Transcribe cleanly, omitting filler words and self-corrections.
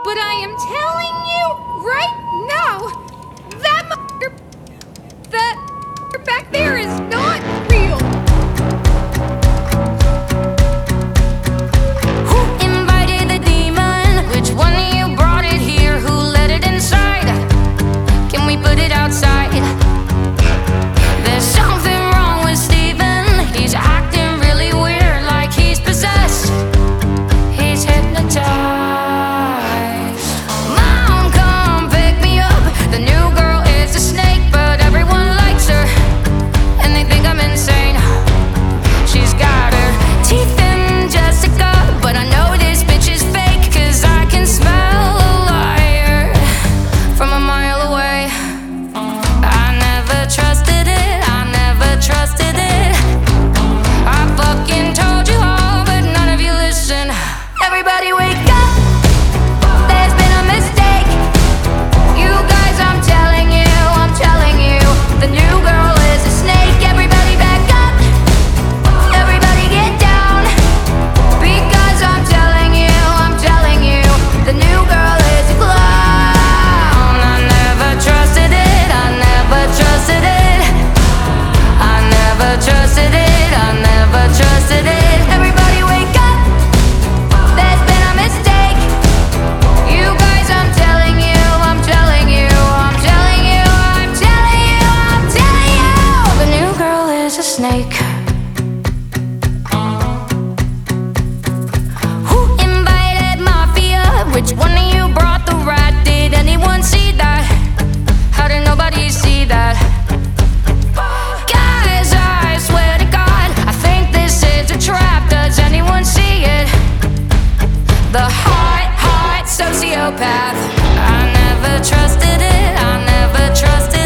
But I am telling you right now, that back there is not real. Who invited the demon? Which one of you brought it here? Who let it inside? Can we put it outside? There's something wrong with Steven. He's acting really weird, like he's possessed. He's hypnotized. Mom, come pick me up. The new girl is a snake, but everyone likes her, and they think I'm insane. She's got her teeth in Jessica, but I know this bitch is fake, 'cause I can smell a liar from a mile away. I never trusted it, I never trusted it. I fucking told you all, but none of you listen. Everybody wake up, there's been a mistake. You guys, I'm telling you, the new girl is a snake. Everybody back up, everybody get down, because I'm telling you, the new girl is a clown. I never trusted it, I never trusted it. I never trusted it, I never trusted it. Everybody wake up, there's been a mistake. You guys, I'm telling you, the new girl is a snake. Who invited Mafia? Which one of you brought the rat? Did anyone see that? How did nobody see that? Guys, I swear to God, I think this is a trap. Does anyone see it? The heart sociopath. I never trusted it, I never trusted